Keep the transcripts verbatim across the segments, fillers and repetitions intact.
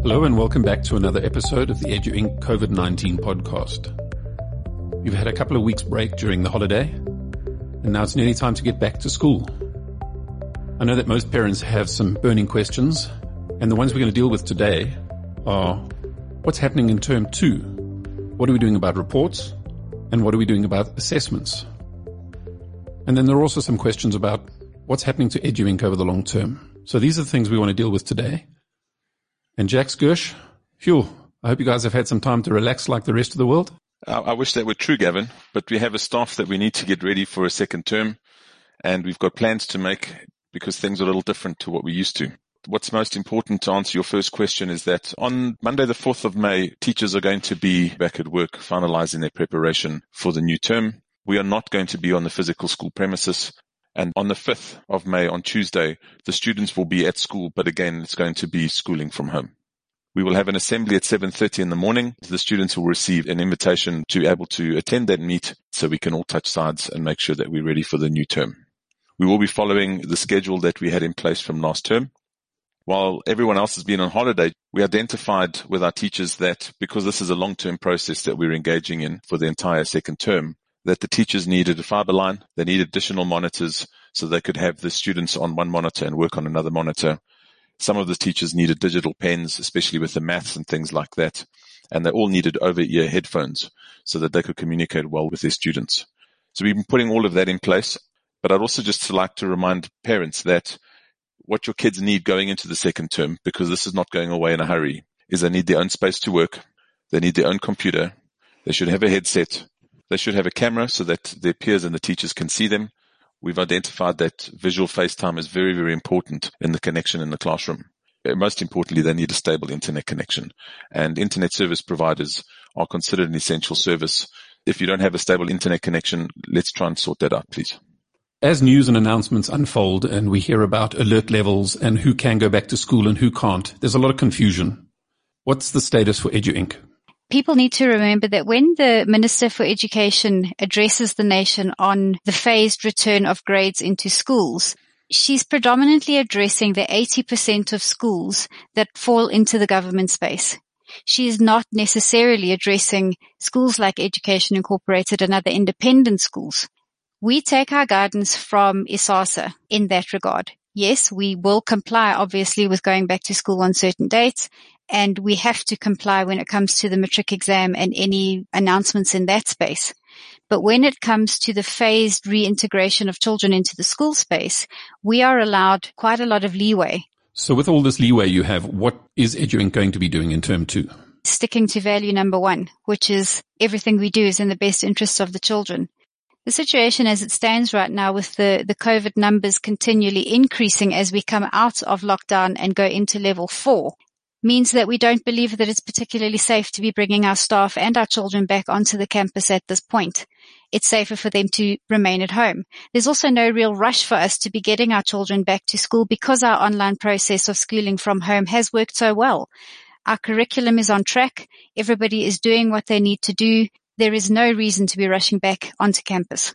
Hello and welcome back to another episode of the Edu Incorporated COVID nineteen podcast. We've had a couple of weeks break during the holiday, and now it's nearly time to get back to school. I know that most parents have some burning questions, and the ones we're going to deal with today are what's happening in term two? What are we doing about reports? And what are we doing about assessments? And then there are also some questions about what's happening to Edu Incorporated over the long term. So these are the things we want to deal with today. And Jack Gersh, phew, I hope you guys have had some time to relax like the rest of the world. I wish that were true, Gavin, but we have a staff that we need to get ready for a second term, and we've got plans to make because things are a little different to what we used to. What's most important to answer your first question is that on Monday the fourth of May, teachers are going to be back at work finalizing their preparation for the new term. We are not going to be on the physical school premises. And on the fifth of May, on Tuesday, the students will be at school, but again, it's going to be schooling from home. We will have an assembly at seven thirty in the morning. The students will receive an invitation to be able to attend that meet so we can all touch sides and make sure that we're ready for the new term. We will be following the schedule that we had in place from last term. While everyone else has been on holiday, we identified with our teachers that because this is a long-term process that we're engaging in for the entire second term, that the teachers needed a fiber line, they needed additional monitors so they could have the students on one monitor and work on another monitor. Some of the teachers needed digital pens, especially with the maths and things like that. And they all needed over-ear headphones so that they could communicate well with their students. So we've been putting all of that in place. But I'd also just like to remind parents that what your kids need going into the second term, because this is not going away in a hurry, is they need their own space to work. They need their own computer. They should have a headset. They should have a camera so that their peers and the teachers can see them. We've identified that visual FaceTime is very, very important in the connection in the classroom. Most importantly, they need a stable internet connection. And internet service providers are considered an essential service. If you don't have a stable internet connection, let's try and sort that out, please. As news and announcements unfold and we hear about alert levels and who can go back to school and who can't, there's a lot of confusion. What's the status for Edu Incorporated? People need to remember that when the Minister for Education addresses the nation on the phased return of grades into schools, she's predominantly addressing the eighty percent of schools that fall into the government space. She is not necessarily addressing schools like Education Incorporated and other independent schools. We take our guidance from ISASA in that regard. Yes, we will comply, obviously, with going back to school on certain dates. And we have to comply when it comes to the matric exam and any announcements in that space. But when it comes to the phased reintegration of children into the school space, we are allowed quite a lot of leeway. So with all this leeway you have, what is Edu Incorporated going to be doing in term two? Sticking to value number one, which is everything we do is in the best interests of the children. The situation as it stands right now with the, the COVID numbers continually increasing as we come out of lockdown and go into level four means that we don't believe that it's particularly safe to be bringing our staff and our children back onto the campus at this point. It's safer for them to remain at home. There's also no real rush for us to be getting our children back to school because our online process of schooling from home has worked so well. Our curriculum is on track. Everybody is doing what they need to do. There is no reason to be rushing back onto campus.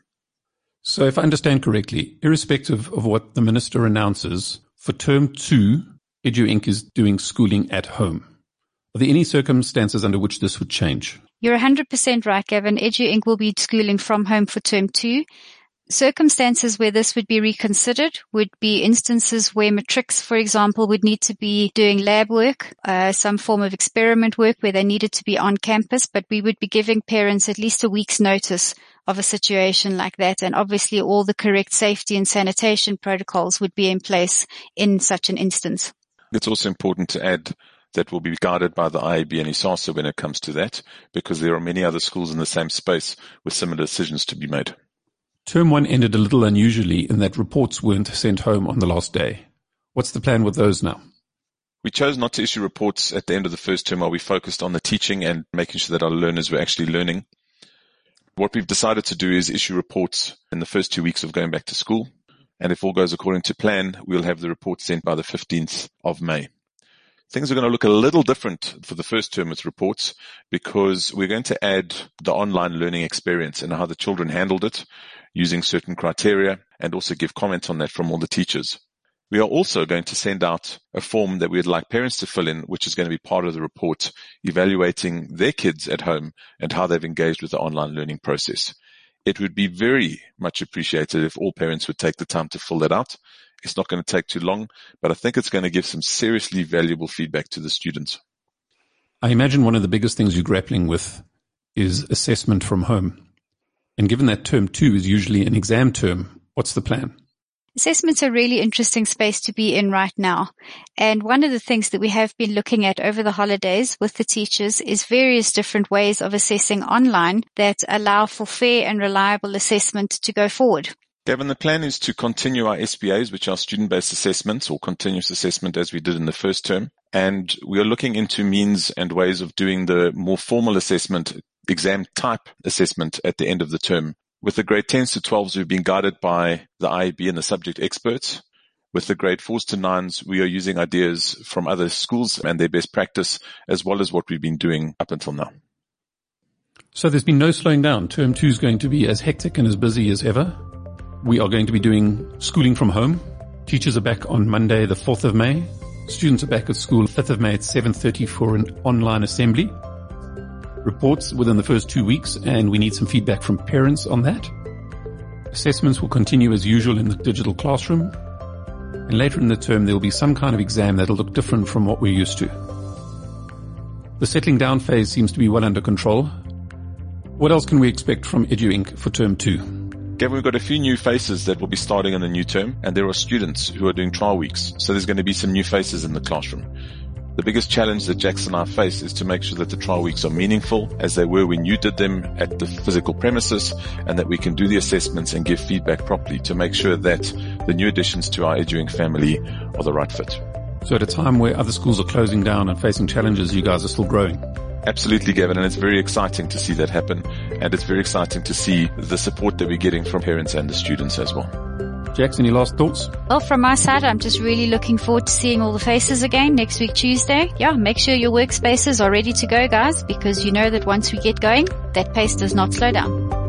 So if I understand correctly, irrespective of what the minister announces, for term two, Edu Incorporated is doing schooling at home. Are there any circumstances under which this would change? You're one hundred percent right, Gavin. Edu Incorporated will be schooling from home for term two. Circumstances where this would be reconsidered would be instances where matrics, for example, would need to be doing lab work, uh, some form of experiment work where they needed to be on campus, but we would be giving parents at least a week's notice of a situation like that. And obviously all the correct safety and sanitation protocols would be in place in such an instance. It's also important to add that will be guided by the I A B and ISASA when it comes to that, because there are many other schools in the same space with similar decisions to be made. Term one ended a little unusually in that reports weren't sent home on the last day. What's the plan with those now? We chose not to issue reports at the end of the first term while we focused on the teaching and making sure that our learners were actually learning. What we've decided to do is issue reports in the first two weeks of going back to school. And if all goes according to plan, we'll have the report sent by the fifteenth of May. Things are going to look a little different for the first term with reports because we're going to add the online learning experience and how the children handled it using certain criteria and also give comment on that from all the teachers. We are also going to send out a form that we would like parents to fill in, which is going to be part of the report, evaluating their kids at home and how they've engaged with the online learning process. It would be very much appreciated if all parents would take the time to fill that out. It's not going to take too long, but I think it's going to give some seriously valuable feedback to the students. I imagine one of the biggest things you're grappling with is assessment from home. And given that term two is usually an exam term, what's the plan? Assessment's a really interesting space to be in right now. And one of the things that we have been looking at over the holidays with the teachers is various different ways of assessing online that allow for fair and reliable assessment to go forward. Gavin, the plan is to continue our S B As, which are student-based assessments or continuous assessment as we did in the first term. And we are looking into means and ways of doing the more formal assessment, exam type assessment at the end of the term. With the grade tens to twelves, we've been guided by the I A B and the subject experts. With the grade fours to nines, we are using ideas from other schools and their best practice, as well as what we've been doing up until now. So there's been no slowing down. Term two is going to be as hectic and as busy as ever. We are going to be doing schooling from home. Teachers are back on Monday, the fourth of May. Students are back at school fifth of May at seven thirty for an online assembly. Reports within the first two weeks, and we need some feedback from parents on that. Assessments will continue as usual in the digital classroom. And later in the term, there will be some kind of exam that will look different from what we're used to. The settling down phase seems to be well under control. What else can we expect from EduInc for term two? Gavin, we've got a few new faces that will be starting in the new term, and there are students who are doing trial weeks. So there's going to be some new faces in the classroom. The biggest challenge that Jackson and I face is to make sure that the trial weeks are meaningful as they were when you did them at the physical premises, and that we can do the assessments and give feedback properly to make sure that the new additions to our EduInc family are the right fit. So at a time where other schools are closing down and facing challenges, you guys are still growing. Absolutely, Gavin, and it's very exciting to see that happen, and it's very exciting to see the support that we're getting from parents and the students as well. Jax, any last thoughts? Well, from my side, I'm just really looking forward to seeing all the faces again next week, Tuesday. Yeah, make sure your workspaces are ready to go, guys, because you know that once we get going, that pace does not slow down.